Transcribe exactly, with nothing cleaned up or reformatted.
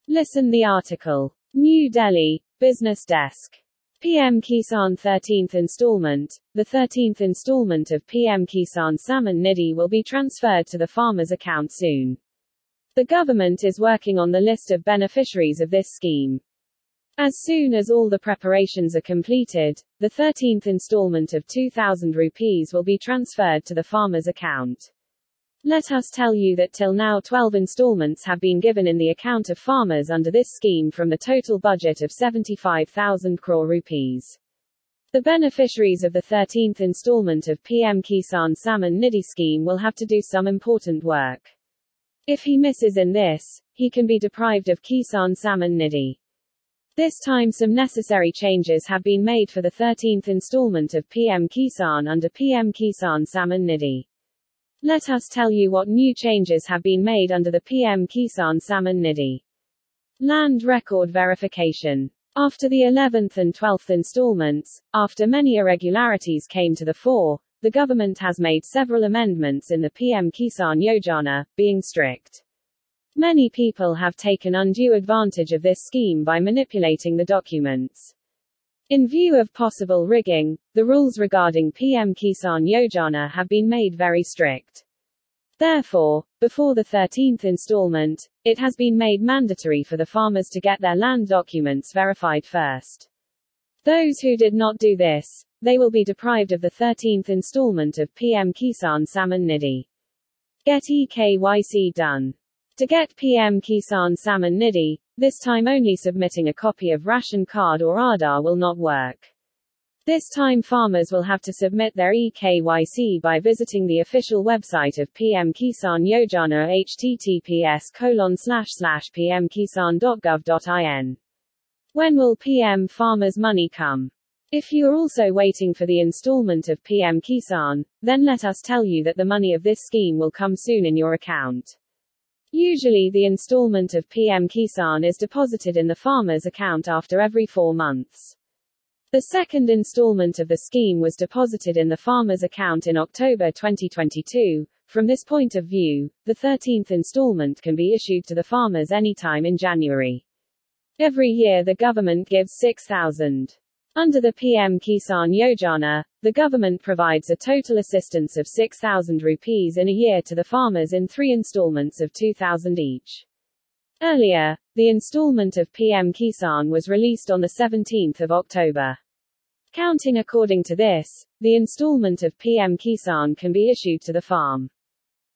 Listen the article. New Delhi, Business Desk. P M Kisan thirteenth installment. The thirteenth installment of P M Kisan Samman Nidhi will be transferred to the farmer's account soon. The government is working on the list of beneficiaries of this scheme. As soon as all the preparations are completed, the thirteenth installment of two thousand rupees will be transferred to the farmer's account. Let us tell you that till now twelve installments have been given in the account of farmers under this scheme from the total budget of seventy-five thousand crore rupees. The beneficiaries of the thirteenth installment of P M Kisan Samman Nidhi scheme will have to do some important work. If he misses in this, he can be deprived of Kisan Samman Nidhi. This time some necessary changes have been made for the thirteenth installment of P M Kisan under P M Kisan Samman Nidhi. Let us tell you what new changes have been made under the P M Kisan Samman Nidhi. Land record verification. After the eleventh and twelfth installments, after many irregularities came to the fore, the government has made several amendments in the P M Kisan Yojana, being strict. Many people have taken undue advantage of this scheme by manipulating the documents. In view of possible rigging, the rules regarding P M Kisan Yojana have been made very strict. Therefore, before the thirteenth installment, it has been made mandatory for the farmers to get their land documents verified first. Those who did not do this, they will be deprived of the thirteenth installment of P M Kisan Samman Nidhi. Get E K Y C done. To get P M Kisan Samman Nidhi, this time only submitting a copy of ration card or Aadhaar will not work. This time farmers will have to submit their E K Y C by visiting the official website of P M Kisan Yojana h t t p s colon slash slash p m kisan dot gov dot in. When will P M Farmers' money come? If you are also waiting for the installment of P M Kisan, then let us tell you that the money of this scheme will come soon in your account. Usually the installment of P M Kisan is deposited in the farmer's account after every four months. The second installment of the scheme was deposited in the farmer's account in October twenty twenty-two. From this point of view, the thirteenth installment can be issued to the farmers anytime in January. Every year the government gives six thousand. Under the P M Kisan Yojana, the government provides a total assistance of six thousand rupees in a year to the farmers in three installments of two thousand each. Earlier, the installment of P M Kisan was released on the seventeenth of October. Counting according to this, the installment of P M Kisan can be issued to the farm.